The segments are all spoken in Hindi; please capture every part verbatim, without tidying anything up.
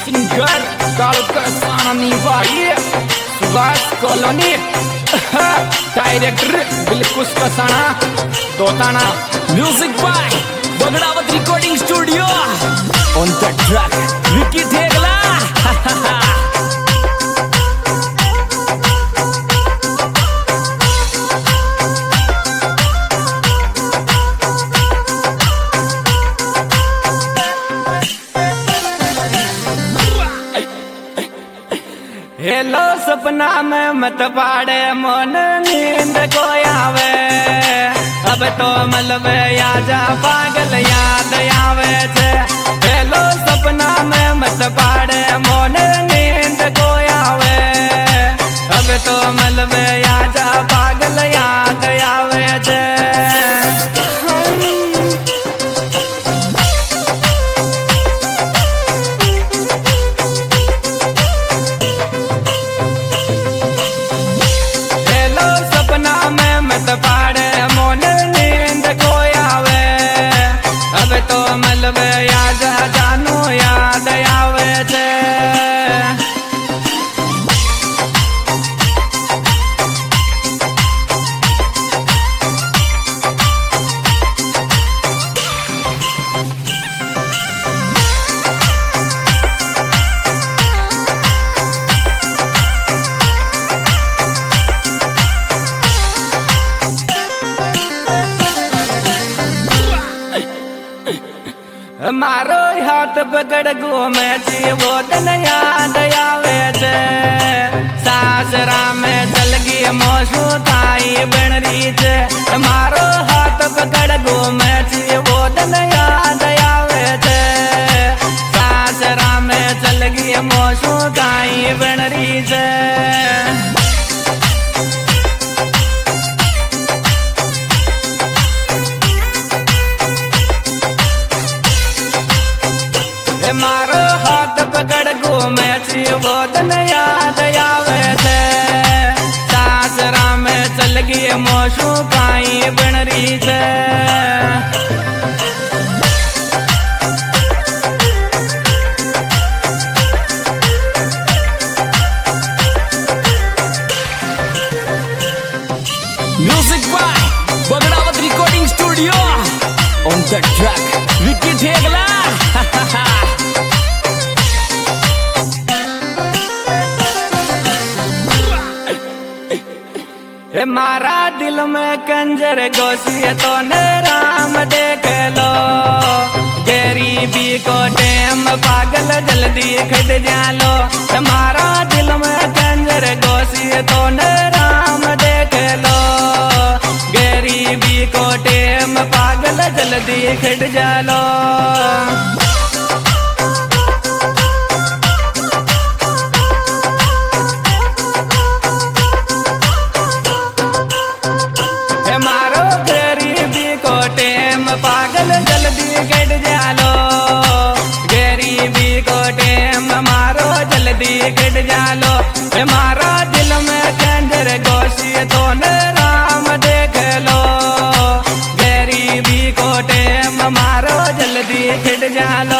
सिंगर कालकसानी भाई सुभाष कॉलोनी डायरेक्टर बिल्कुस कसाना दोताना music by Bagdawat recording studio on the track Vicky Thegla. Hello सपना में मत पाड़े मन नींद को आवे, अब तो मलबे आजा पागल याद आवे छे। हेलो सपना में मत पाड़े मन नींद को आवे, अब तो मलबे आजा पागल याद आवे छे। पाड़े मोन नींद को आवे, अब तो मलबे याद जानू याद आवे छे। मारो हाथ पकड़ घूमे छी वो दिन याद आवे छे। सासरा में चल गई मोसू ताई बनरी छे, मारो हाथ पकड़ घूमे छी वो दिन याद आवे छे। सासरा में चल गई मोसू ताई बनरी छे। मारो हाथ पकड़ घूमे छी वो दिन याद आवे छे। सासरा में चल गई मोसू काई बनरी छे। Music by Bagdawat recording studio on the track Vicky Thegla. मारा दिल में कंजर गोसी तो ने राम देख लो, गरीबी को टेम पागल जल्दी खट जालो। मारा दिल में कंजर गोसी तो ने राम देख लो, गरीबी को टेम पागल जल्दी खट जालो। पागल जल्दी कट जालो, गरीबी को टेम मारो जल्दी कट जालो। मारा दिल में कंजर गोशी तो न राम देख लो, गरीबी को टेम मारो जल्दी कट जालो।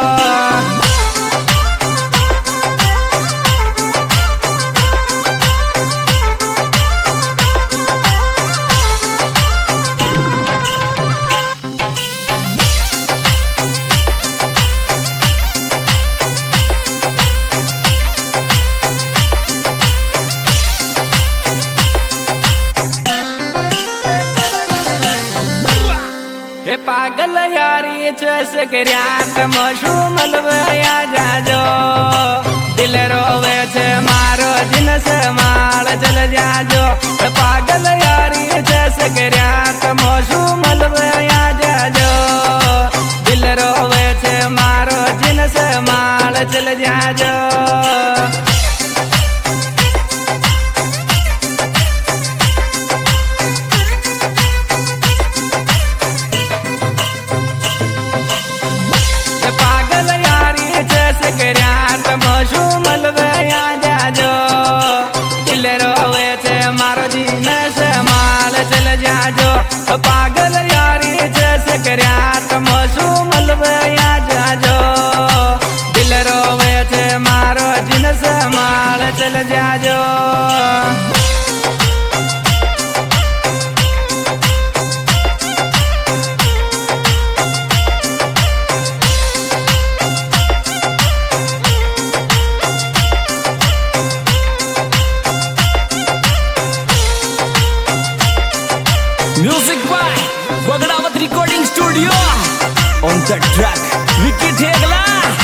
पागल यारी चस करयात मोसू मलबे आ जाजो, दिल रोवे छे मारो जिन से माल चल जाजो। पागल यारी चस करयात मोसू मलबे आ जाजो, दिल रोवे छे मारो जिन से माल चल जाजो। मोसू मलबे आ जाजो, दिल रोवे छे मारो जीन से माल चल जाजो। पागल यारी जैसे करया मोसू मलबे आ जाजो, दिल रोवे छे ट्रैक विकी ठेगला।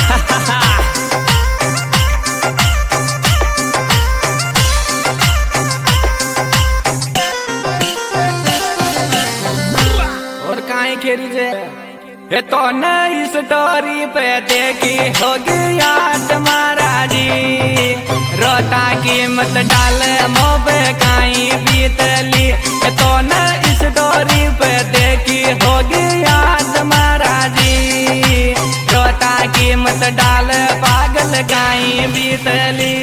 और काहे खेरी जे ये तो नई स्टोरी पे देखी होगी याद महाराजी, रोता की मत डाले मोबे काई बीतली। ये तो नई स्टोरी पे देखी होगी याद महाराजी, रोता की मत डाले पागल काई बीतली।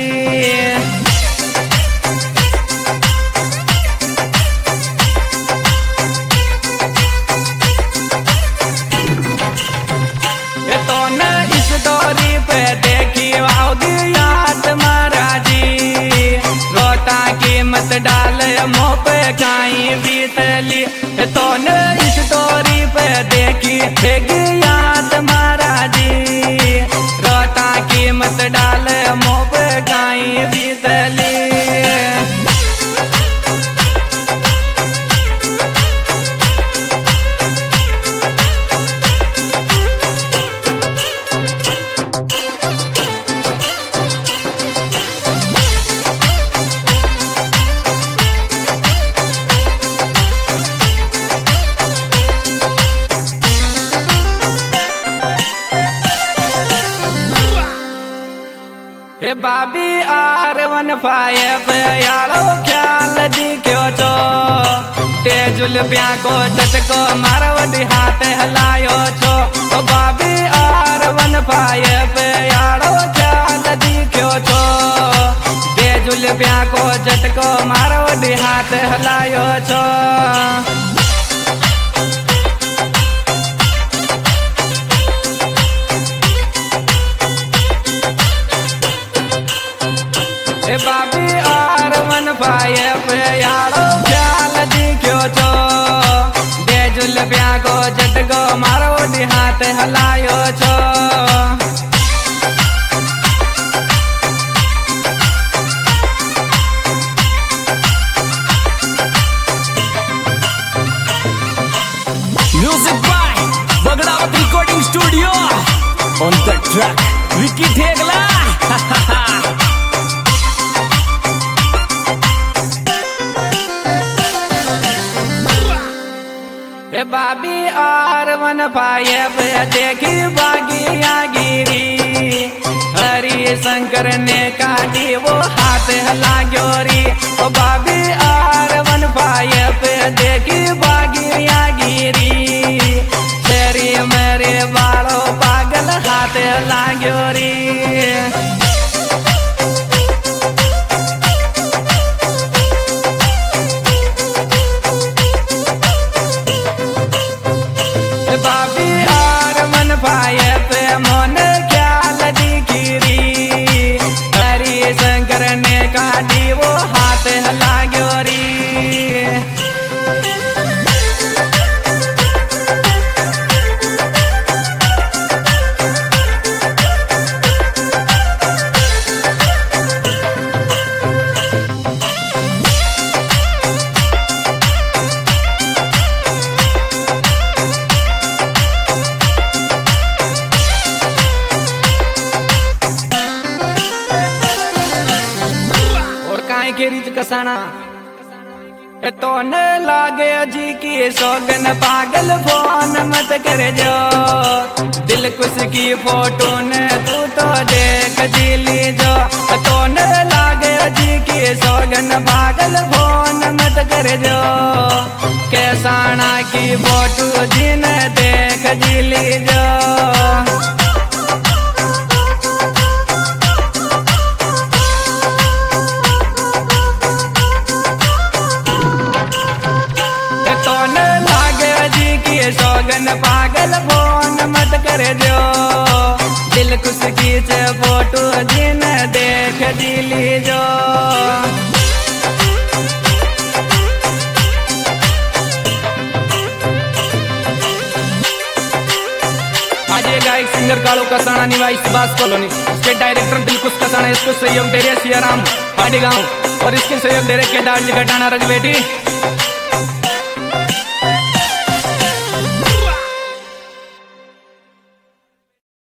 स्टोरी पे देखी आओगी याद महाराजी, रोता की मत डाल मुँह पे काई बीतली। तो न स्टोरी पे देखी देगी याद महाराजी, रोता की मत डाल मुँह पे काई बीतली। हे बाबी आर वन फाइव यारो ख्याल दिखो छो, तेजुल ब्या को झटको मारवटी हाथ हलायो छो। ओ बाबी आर वन फाइव यारो ख्याल दिखो छो, तेजुल ब्या को झटको मारवटी हाथ हलायो छो। बाबी आर वन फाइव यारो ख्याल दिखो छो, बेजुल ब्या को झटको मारो हाथ हलायो छो। Music by Bagdawat recording studio, on the track Vicky Thegla. बाबी आर वन फाइव देखी बागिया गिरी, हरि शंकर ने काटी वो हाथ हला ग्योरी। ओ बाबी आर वन फाइव देखी बागिया गिरी, तेरी मेरे बालों पागल हाथ हला ग्योरी। मन ख्याल दिखरी, हरि शंकर ने काटी वो हाथ हला ग्योरी। के रीत कसाना तो न लागे जी की सौगन, पागल फोन मत कर जो, दिल कुछ की फोटो ने तू तो देख जी ली जो। तो न लागे जी की सौगन, पागल फोन मत कर जो, कैसाना की फोटो जी ने देख जी ली जो। सौगन पागल फोन मत कर जो, दिल कुछ खींच फोटो जिन देख दिली जो। आज ये गायक सिंगर कालू कसाना निवासी Subhash colony, state director Dilkhush Kasana, इसको सहयोग दे रहे सियाराम पाड़ी गाँव, और इसके सहयोग दे रहे केदार जी घटाना रजबेटी।